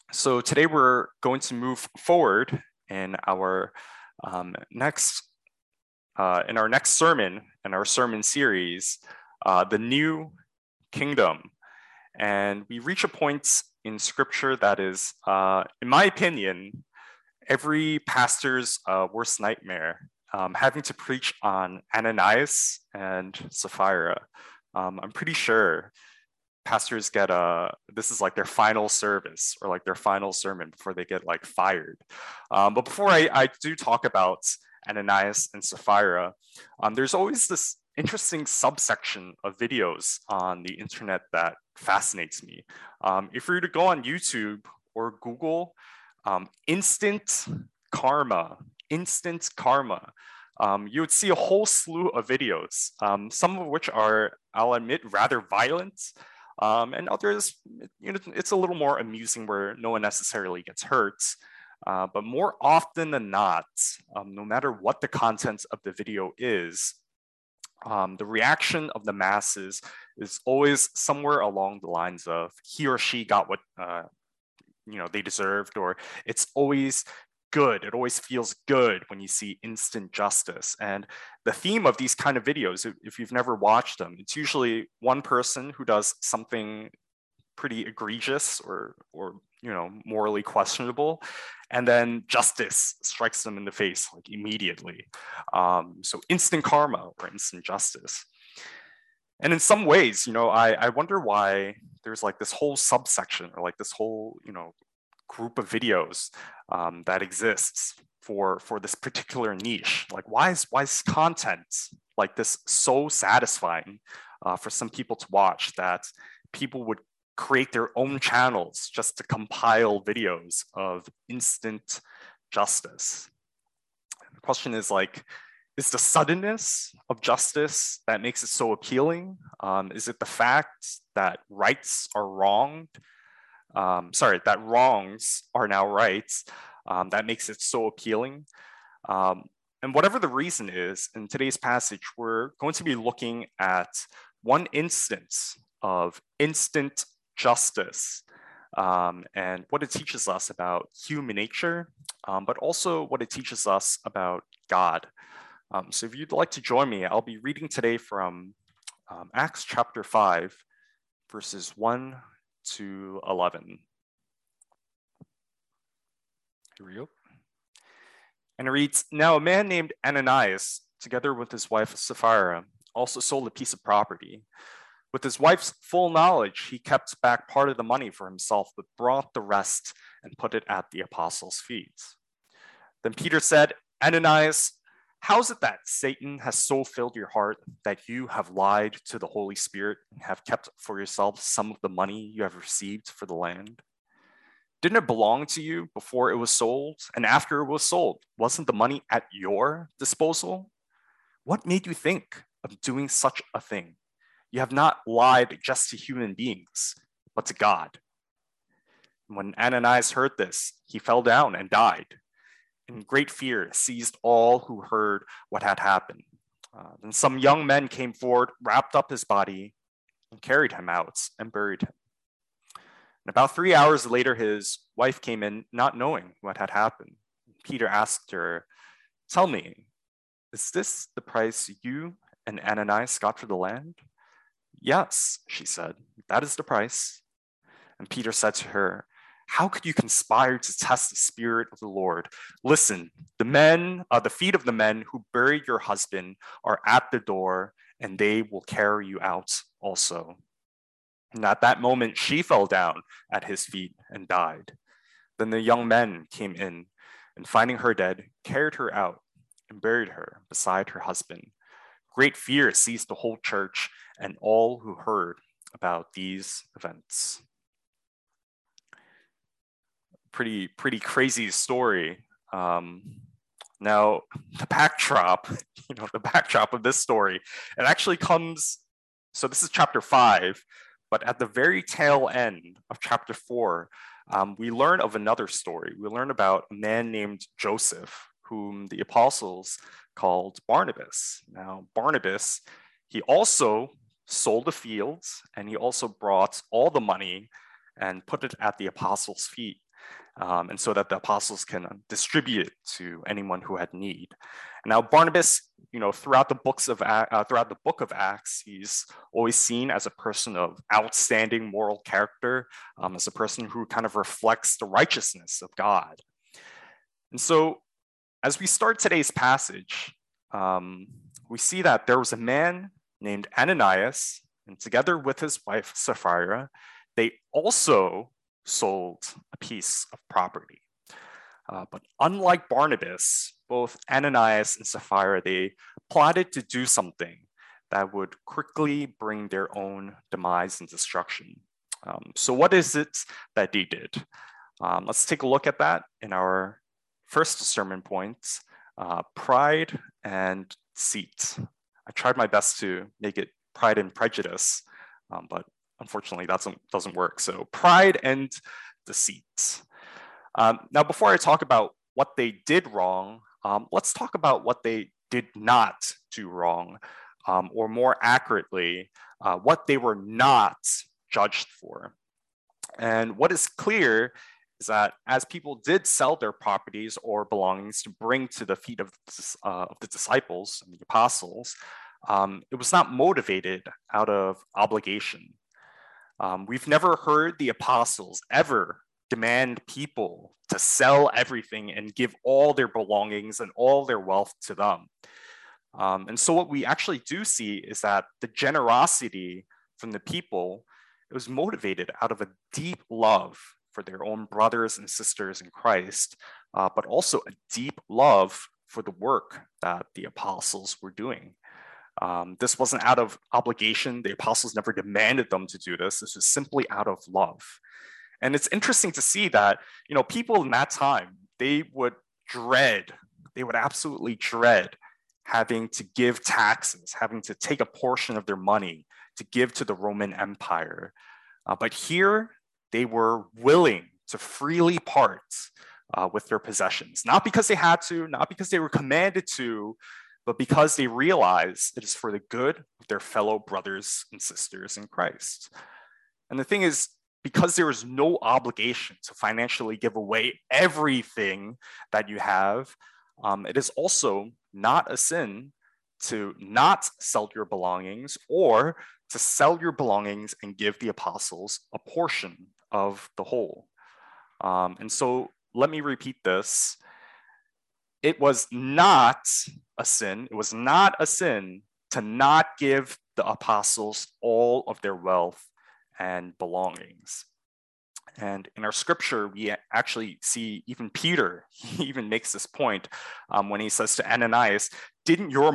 So today we're going to move forward in our next sermon in our sermon series, the New Kingdom. And we reach a point in Scripture that is, in my opinion, every pastor's worst nightmare, having to preach on Ananias and Sapphira. I'm pretty sure pastors get this is like their final service or like their final sermon before they get like fired. But before I do talk about Ananias and Sapphira, there's always this interesting subsection of videos on the internet that fascinates me. If you were to go on YouTube or Google, instant karma, you would see a whole slew of videos, some of which are, I'll admit, rather violent, and others, it's a little more amusing where no one necessarily gets hurt. But more often than not, no matter what the content of the video is, the reaction of the masses is always somewhere along the lines of he or she got what they deserved, or it's always good. It always feels good when you see instant justice. And the theme of these kind of videos, if you've never watched them, it's usually one person who does something pretty egregious or morally questionable, and then justice strikes them in the face like immediately. So instant karma or instant justice. And in some ways, I wonder why there's like this whole subsection or like this whole, group of videos that exists for this particular niche. Like, why is content like this so satisfying for some people to watch that people would create their own channels just to compile videos of instant justice? The question is like, is the suddenness of justice that makes it so appealing? Is it the fact that rights are wronged? That wrongs are now rights, that makes it so appealing. And whatever the reason is, in today's passage, we're going to be looking at one instance of instant justice, and what it teaches us about human nature, but also what it teaches us about God. So if you'd like to join me, I'll be reading today from Acts chapter 5, verses 1 to 11. Here we go. And it reads, "Now a man named Ananias, together with his wife Sapphira, also sold a piece of property. With his wife's full knowledge, he kept back part of the money for himself, but brought the rest and put it at the apostles' feet. Then Peter said, 'Ananias, how is it that Satan has so filled your heart that you have lied to the Holy Spirit and have kept for yourself some of the money you have received for the land? Didn't it belong to you before it was sold? And after it was sold, wasn't the money at your disposal? What made you think of doing such a thing? You have not lied just to human beings, but to God.' When Ananias heard this, he fell down and died. And great fear seized all who heard what had happened. Then some young men came forward, wrapped up his body, and carried him out and buried him. And about 3 hours later, his wife came in, not knowing what had happened. Peter asked her, 'Tell me, is this the price you and Ananias got for the land?' 'Yes,' she said, 'that is the price.' And Peter said to her, 'How could you conspire to test the Spirit of the Lord? Listen, the feet of the men who buried your husband are at the door, and they will carry you out also.' And at that moment, she fell down at his feet and died. Then the young men came in, and finding her dead, carried her out and buried her beside her husband. Great fear seized the whole church and all who heard about these events." Pretty crazy story. Now, the backdrop of this story, it actually comes. So this is chapter 5, but at the very tail end of chapter 4, we learn of another story. We learn about a man named Joseph, whom the apostles called Barnabas. Now, Barnabas, he also sold the fields, and he also brought all the money and put it at the apostles' feet. and so that the apostles can distribute it to anyone who had need. Now Barnabas, throughout the book of Acts, he's always seen as a person of outstanding moral character, as a person who kind of reflects the righteousness of God. And so, as we start today's passage, we see that there was a man named Ananias, and together with his wife Sapphira, they also sold a piece of property. But unlike Barnabas, both Ananias and Sapphira, they plotted to do something that would quickly bring their own demise and destruction. So what is it that they did? Let's take a look at that in our first sermon points, pride and deceit. I tried my best to make it pride and prejudice, but unfortunately that doesn't work. So pride and deceit. Now, before I talk about what they did wrong, let's talk about what they did not do wrong, or more accurately, what they were not judged for. And what is clear is that as people did sell their properties or belongings to bring to the feet of the disciples and the apostles, it was not motivated out of obligation. We've never heard the apostles ever demand people to sell everything and give all their belongings and all their wealth to them. And so what we actually do see is that the generosity from the people, it was motivated out of a deep love for their own brothers and sisters in Christ, but also a deep love for the work that the apostles were doing. This wasn't out of obligation. The apostles never demanded them to do this. This was simply out of love. And it's interesting to see that, people in that time, they would absolutely dread having to give taxes, having to take a portion of their money to give to the Roman Empire. But here, they were willing to freely part with their possessions, not because they had to, not because they were commanded to, but because they realized it is for the good of their fellow brothers and sisters in Christ. And the thing is, because there is no obligation to financially give away everything that you have, it is also not a sin to not sell your belongings or to sell your belongings and give the apostles a portion of the whole. And so let me repeat this. It was not a sin. It was not a sin to not give the apostles all of their wealth and belongings. And in our scripture, we actually see even Peter, he even makes this point when he says to Ananias, didn't your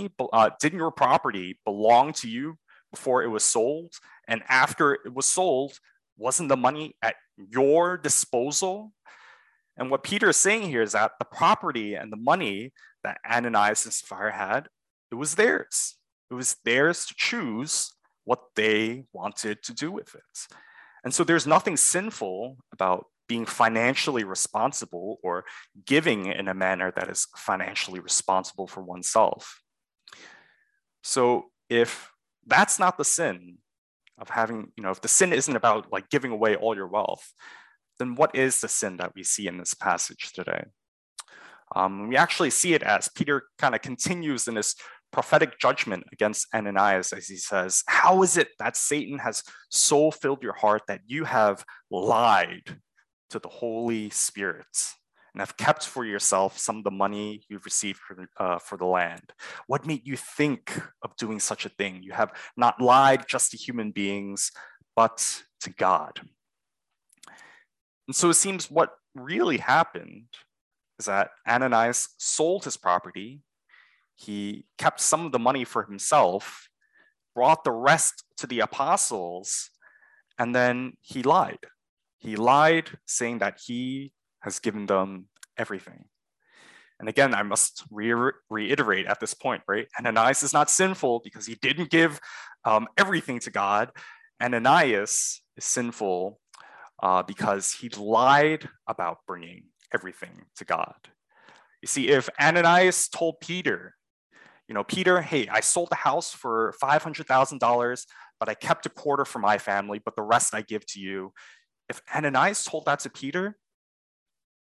property belong to you before it was sold? And after it was sold, wasn't the money at your disposal? And what Peter is saying here is that the property and the money that Ananias and Sapphira had, it was theirs. It was theirs to choose what they wanted to do with it. And so there's nothing sinful about being financially responsible or giving in a manner that is financially responsible for oneself. So if that's not the sin of having, if the sin isn't about like giving away all your wealth, then what is the sin that we see in this passage today? We actually see it as Peter kind of continues in this prophetic judgment against Ananias as he says, how is it that Satan has so filled your heart that you have lied to the Holy Spirit and have kept for yourself some of the money you've received for the land? What made you think of doing such a thing? You have not lied just to human beings, but to God. And so it seems what really happened is that Ananias sold his property. He kept some of the money for himself, brought the rest to the apostles, and then he lied. He lied, saying that he has given them everything. And again, I must reiterate at this point, right? Ananias is not sinful because he didn't give everything to God. Ananias is sinful because he lied about bringing everything to God. You see, if Ananias told Peter, Peter, hey, I sold the house for $500,000, but I kept a quarter for my family, but the rest I give to you. If Ananias told that to Peter,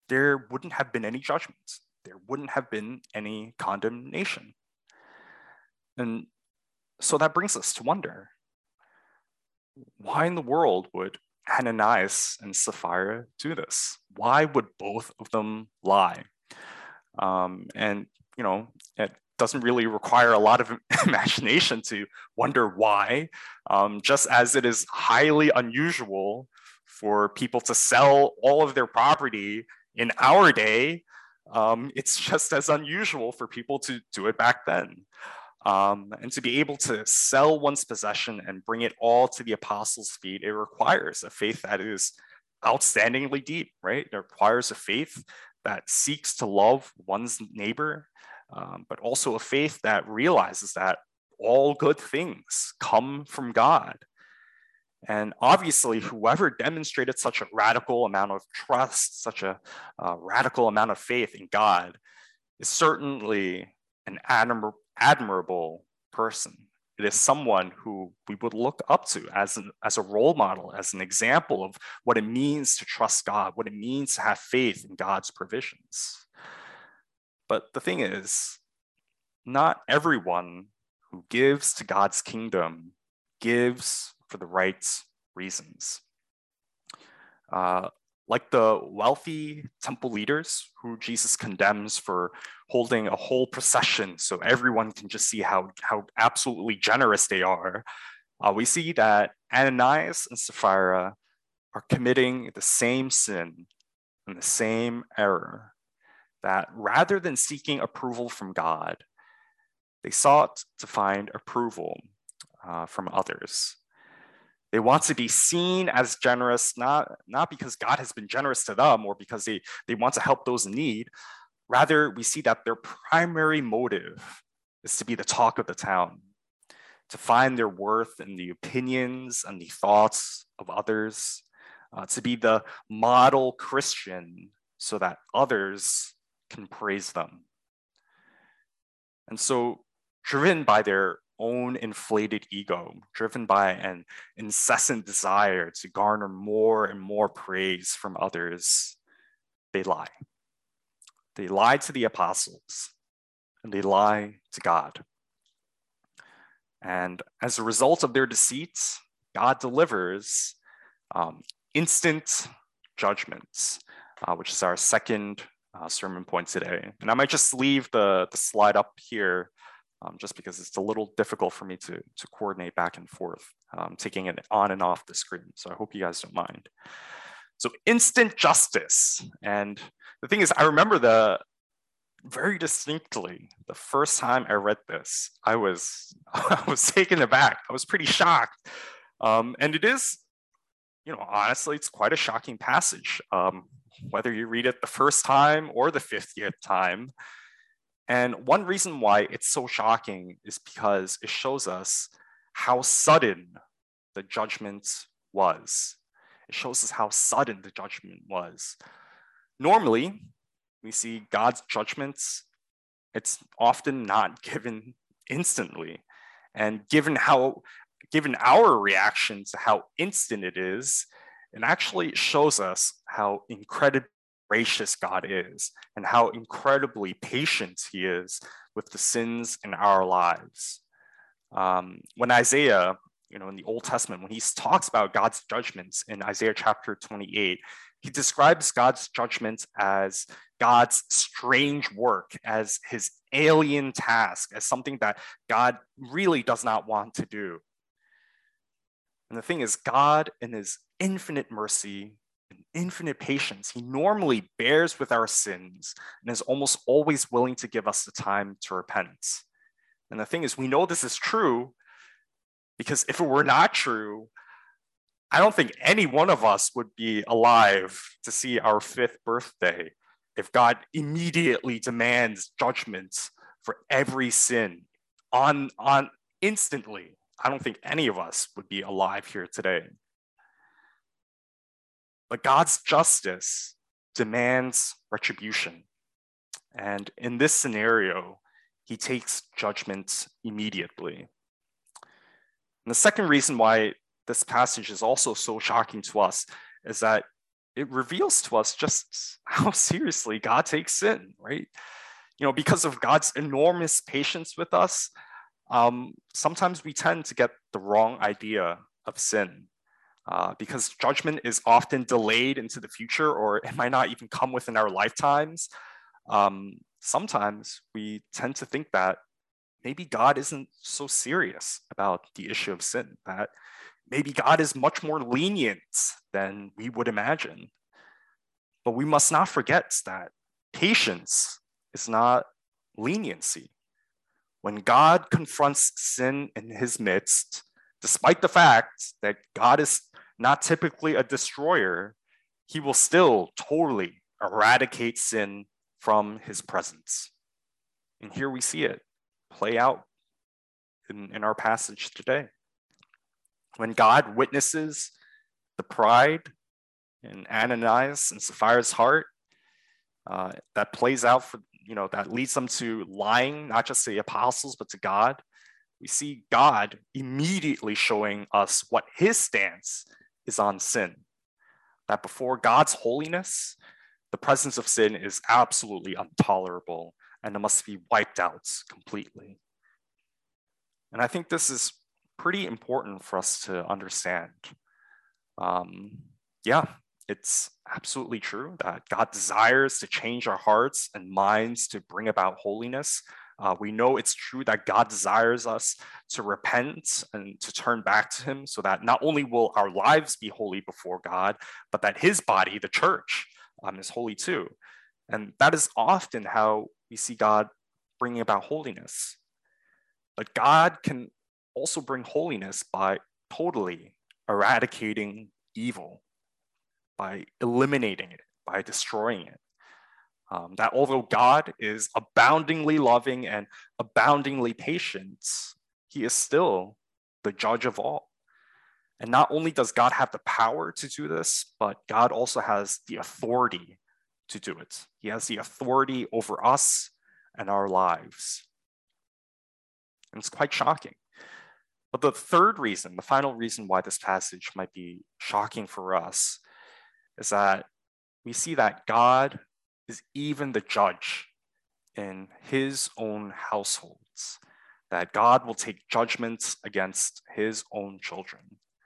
there wouldn't have been any judgment. There wouldn't have been any condemnation. And so that brings us to wonder, why in the world would Ananias and Sapphira do this? Why would both of them lie? And, it doesn't really require a lot of imagination to wonder why, just as it is highly unusual for people to sell all of their property in our day. It's just as unusual for people to do it back then. And to be able to sell one's possession and bring it all to the apostles' feet, it requires a faith that is outstandingly deep, right? It requires a faith that seeks to love one's neighbor, but also a faith that realizes that all good things come from God. And obviously, whoever demonstrated such a radical amount of trust, such a radical amount of faith in God, is certainly an admirable person. It is someone who we would look up to as a role model, as an example of what it means to trust God, what it means to have faith in God's provisions. But the thing is, not everyone who gives to God's kingdom gives for the right reasons. Like the wealthy temple leaders who Jesus condemns for holding a whole procession so everyone can just see how absolutely generous they are, we see that Ananias and Sapphira are committing the same sin and the same error, that rather than seeking approval from God, they sought to find approval from others. They want to be seen as generous, not because God has been generous to them or because they want to help those in need. Rather, we see that their primary motive is to be the talk of the town, to find their worth in the opinions and the thoughts of others, to be the model Christian so that others can praise them. And so, driven by their own inflated ego, driven by an incessant desire to garner more and more praise from others, they lie. They lie to the apostles, and they lie to God. And as a result of their deceits, God delivers instant judgments, which is our second sermon point today. And I might just leave the slide up here just because it's a little difficult for me to coordinate back and forth, taking it on and off the screen. So I hope you guys don't mind. So instant justice. And the thing is, I remember very distinctly, the first time I read this, I was taken aback. I was pretty shocked. And it is, honestly, it's quite a shocking passage, whether you read it the first time or the 50th time. And one reason why it's so shocking is because it shows us how sudden the judgment was. It shows us how sudden the judgment was. Normally, we see God's judgments, it's often not given instantly. And given our reaction to how instant it is, it actually shows us how incredibly gracious God is and how incredibly patient he is with the sins in our lives. When Isaiah, in the Old Testament, when he talks about God's judgments in Isaiah chapter 28, he describes God's judgments as God's strange work, as his alien task, as something that God really does not want to do. And the thing is, God, in his infinite mercy and infinite patience, he normally bears with our sins and is almost always willing to give us the time to repent. And the thing is, we know this is true because if it were not true, I don't think any one of us would be alive to see our 5th birthday if God immediately demands judgment for every sin on instantly. I don't think any of us would be alive here today. But God's justice demands retribution. And in this scenario, he takes judgment immediately. And the second reason why this passage is also so shocking to us is that it reveals to us just how seriously God takes sin, right? Because of God's enormous patience with us, sometimes we tend to get the wrong idea of sin. Because judgment is often delayed into the future, or it might not even come within our lifetimes. Sometimes we tend to think that maybe God isn't so serious about the issue of sin, that maybe God is much more lenient than we would imagine. But we must not forget that patience is not leniency. When God confronts sin in his midst, despite the fact that God is not typically a destroyer, he will still totally eradicate sin from his presence. And here we see it play out in our passage today. When God witnesses the pride in Ananias and Sapphira's heart, that plays out that leads them to lying, not just to the apostles, but to God. We see God immediately showing us what his stance is on sin. That before God's holiness, the presence of sin is absolutely intolerable and it must be wiped out completely. And I think this is pretty important for us to understand. It's absolutely true that God desires to change our hearts and minds to bring about holiness. We know it's true that God desires us to repent and to turn back to him so that not only will our lives be holy before God, but that his body, the church, is holy too. And that is often how we see God bringing about holiness. But God can also bring holiness by totally eradicating evil, by eliminating it, by destroying it. That although God is aboundingly loving and aboundingly patient, he is still the judge of all. And not only does God have the power to do this, but God also has the authority to do it. He has the authority over us and our lives. And it's quite shocking. But the third reason, the final reason why this passage might be shocking for us, is that we see that God is even the judge in his own households, that God will take judgments against his own children.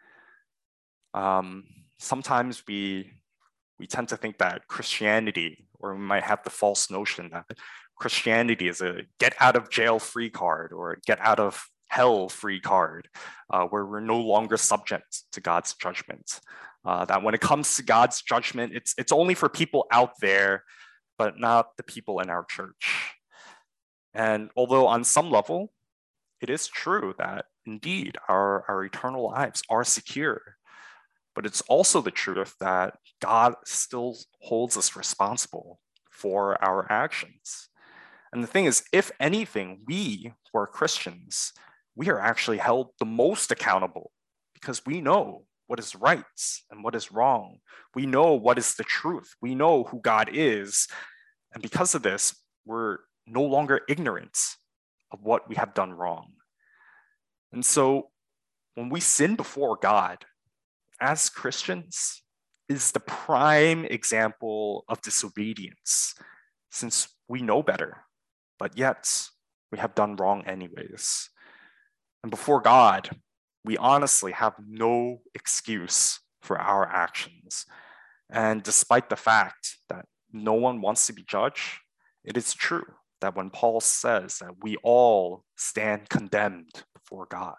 Sometimes we tend to think that Christianity, or we might have the false notion that Christianity is a get out of jail free card or a get out of hell free card, where we're no longer subject to God's judgment. That when it comes to God's judgment, it's only for people out there, but not the people in our church. And although on some level, it is true that indeed our eternal lives are secure, but it's also the truth that God still holds us responsible for our actions. And the thing is, if anything, we who are Christians, we are actually held the most accountable because we know what is right and what is wrong. We know what is the truth. We know who God is. And because of this, we're no longer ignorant of what we have done wrong. And so when we sin before God, as Christians, is the prime example of disobedience, since we know better, but yet we have done wrong anyways. And before God, we honestly have no excuse for our actions. And despite the fact that no one wants to be judged, it is true that when Paul says that we all stand condemned before God.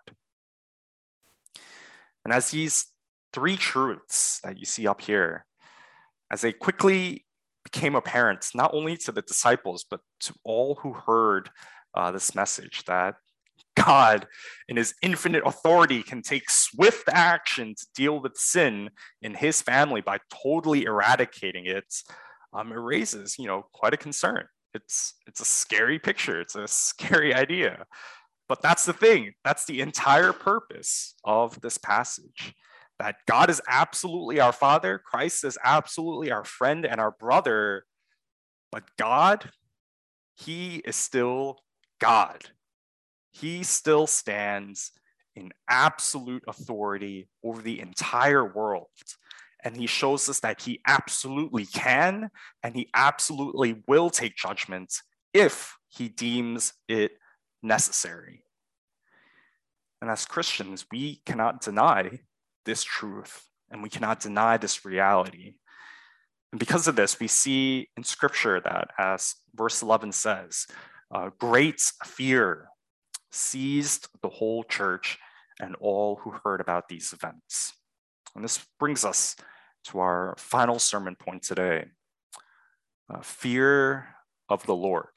And as these three truths that you see up here, as they quickly became apparent, not only to the disciples, but to all who heard this message, that God, in his infinite authority, can take swift action to deal with sin in his family by totally eradicating it, it raises, quite a concern. It's a scary picture. It's a scary idea. But that's the thing. That's the entire purpose of this passage. That God is absolutely our Father, Christ is absolutely our friend and our brother, but God, he is still God. He still stands in absolute authority over the entire world. and he shows us that he absolutely can and he absolutely will take judgment if he deems it necessary. And as Christians, we cannot deny this truth and we cannot deny this reality. And because of this, we see in Scripture that, as verse 11 says, great fear seized the whole church and all who heard about these events. And this brings us to our final sermon point today, fear of the Lord.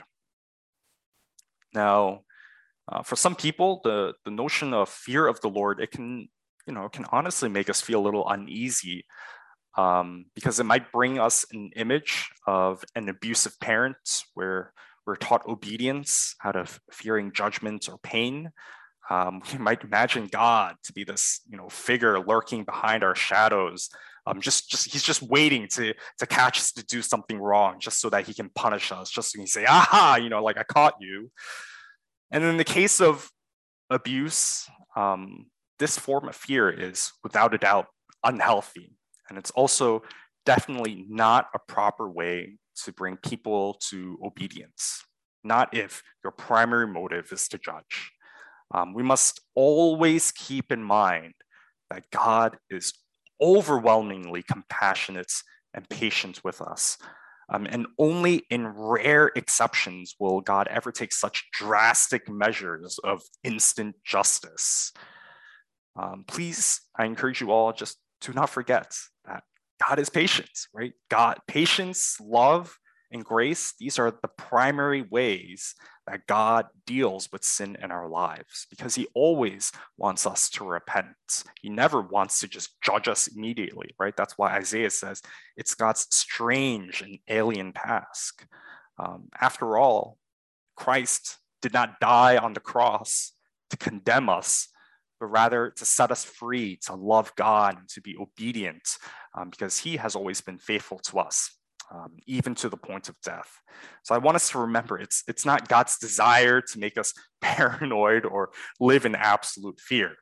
Now, for some people, the notion of fear of the Lord, it can honestly make us feel a little uneasy, because it might bring us an image of an abusive parent where we're taught obedience out of fearing judgment or pain. We might imagine God to be this figure lurking behind our shadows. He's just waiting to catch us to do something wrong, just so that he can punish us, just so he can say, aha, like I caught you. And in the case of abuse, this form of fear is without a doubt unhealthy. And it's also definitely not a proper way to bring people to obedience, not if your primary motive is to judge. We must always keep in mind that God is overwhelmingly compassionate and patient with us. And only in rare exceptions will God ever take such drastic measures of instant justice. Please, I encourage you all, just do not forget that God is patient, right? Patience, love, and grace, these are the primary ways that God deals with sin in our lives, because he always wants us to repent. He never wants to just judge us immediately, right? That's why Isaiah says it's God's strange and alien task. After all, Christ did not die on the cross to condemn us, but rather to set us free, to love God and to be obedient, because he has always been faithful to us, even to the point of death. So I want us to remember it's not God's desire to make us paranoid or live in absolute fear.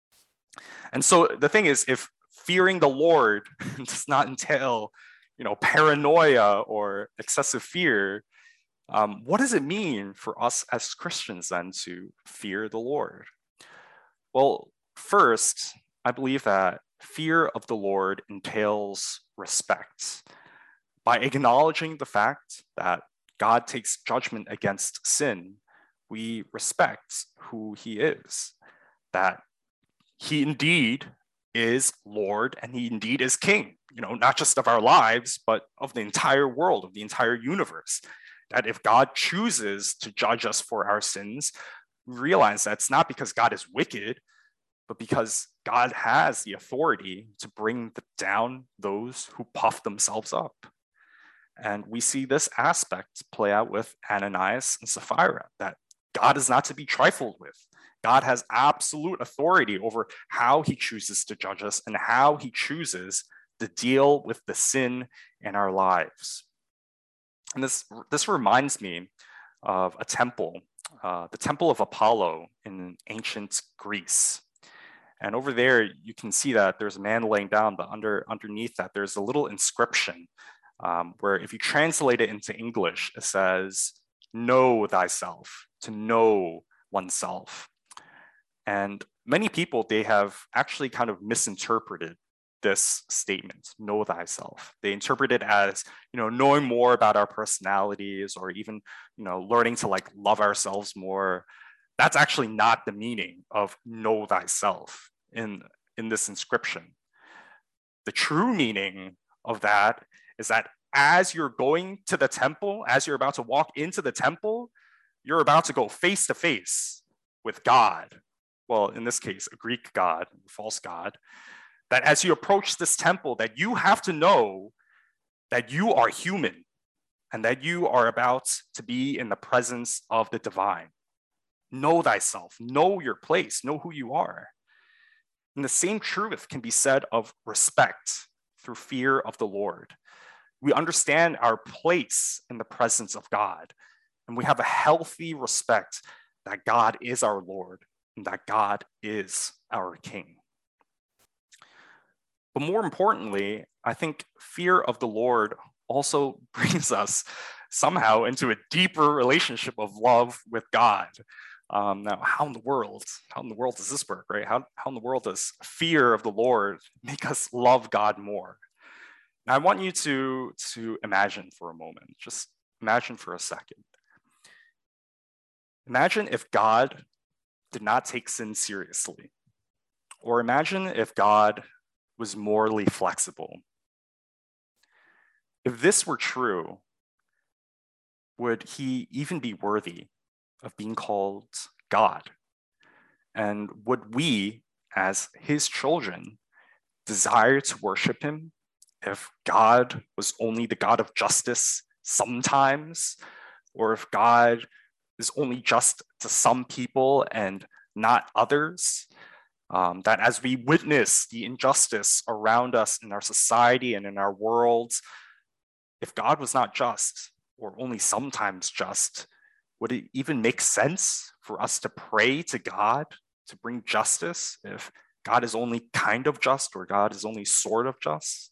And so the thing is, if fearing the Lord does not entail, paranoia or excessive fear, what does it mean for us as Christians then to fear the Lord? Well, first, I believe that fear of the Lord entails respect. By acknowledging the fact that God takes judgment against sin, we respect who he is, that he indeed is Lord and he indeed is King, not just of our lives, but of the entire world, of the entire universe. That if God chooses to judge us for our sins, we realize that it's not because God is wicked, but because God has the authority to bring down those who puff themselves up. And we see this aspect play out with Ananias and Sapphira, that God is not to be trifled with. God has absolute authority over how he chooses to judge us and how he chooses to deal with the sin in our lives. And this reminds me of a temple, the Temple of Apollo in ancient Greece. And over there, you can see that there's a man laying down, but underneath that, there's a little inscription where if you translate it into English, it says, know thyself, to know oneself. And many people, they have actually kind of misinterpreted this statement, know thyself. They interpret it as, knowing more about our personalities, or even, learning to love ourselves more. That's actually not the meaning of know thyself in this inscription. The true meaning of that is that as you're going to the temple, as you're about to walk into the temple, you're about to go face to face with God. Well, in this case, a Greek god, a false god. That as you approach this temple, that you have to know that you are human and that you are about to be in the presence of the divine. Know thyself, know your place, know who you are. And the same truth can be said of respect through fear of the Lord. We understand our place in the presence of God, and we have a healthy respect that God is our Lord and that God is our King. But more importantly, I think fear of the Lord also brings us somehow into a deeper relationship of love with God. Now, how in the world does this work, right? How in the world does fear of the Lord make us love God more? Now, I want you to imagine for a moment, just imagine for a second. Imagine if God did not take sin seriously, or imagine if God was morally flexible. If this were true, would he even be worthy of being called God? And would we, as his children, desire to worship him if God was only the God of justice sometimes, or if God is only just to some people and not others? That as we witness the injustice around us in our society and in our world, if God was not just, or only sometimes just, would it even make sense for us to pray to God to bring justice if God is only kind of just or God is only sort of just?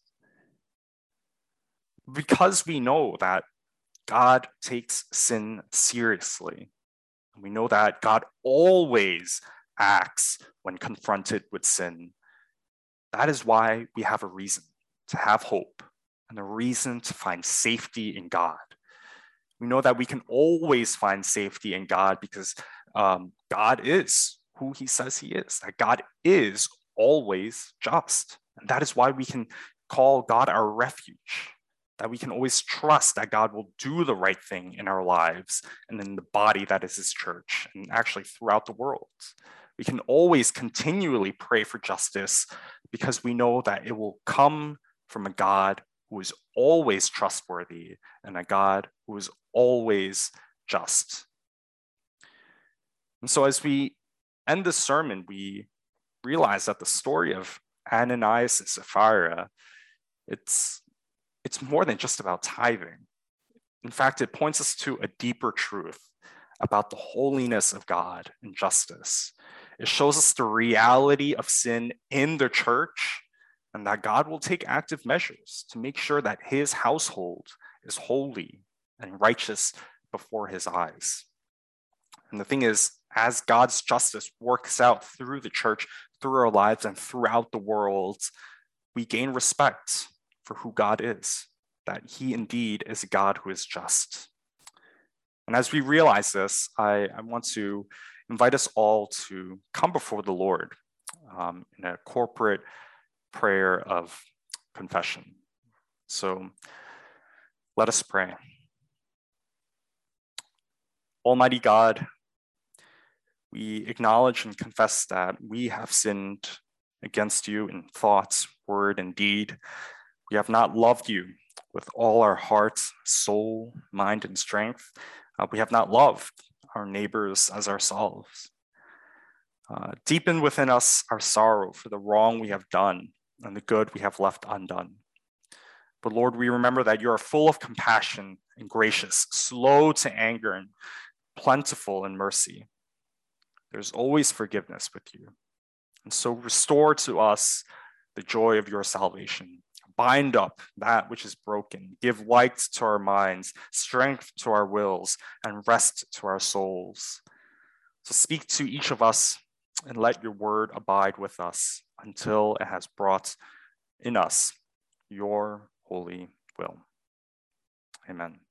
Because we know that God takes sin seriously. We know that God always acts when confronted with sin. That is why we have a reason to have hope and a reason to find safety in God. We know that we can always find safety in God because God is who he says he is, that God is always just. And that is why we can call God our refuge, that we can always trust that God will do the right thing in our lives and in the body that is his church, and actually throughout the world. We can always continually pray for justice because we know that it will come from a God who is always trustworthy and a God who is always just. And so as we end this sermon, we realize that the story of Ananias and Sapphira, it's more than just about tithing. In fact, it points us to a deeper truth about the holiness of God and justice. It shows us the reality of sin in the church and that God will take active measures to make sure that his household is holy and righteous before his eyes. And the thing is, as God's justice works out through the church, through our lives, and throughout the world, we gain respect for who God is, that he indeed is a God who is just. And as we realize this, I want to invite us all to come before the Lord in a corporate prayer of confession. So let us pray. Almighty God, we acknowledge and confess that we have sinned against you in thought, word, and deed. We have not loved you with all our heart, soul, mind, and strength. We have not loved our neighbors as ourselves. Deepen within us our sorrow for the wrong we have done and the good we have left undone. But Lord, we remember that you are full of compassion and gracious, slow to anger and plentiful in mercy. There's always forgiveness with you. And so restore to us the joy of your salvation. Bind up that which is broken. Give light to our minds, strength to our wills, and rest to our souls. So speak to each of us and let your word abide with us until it has brought in us your holy will. Amen.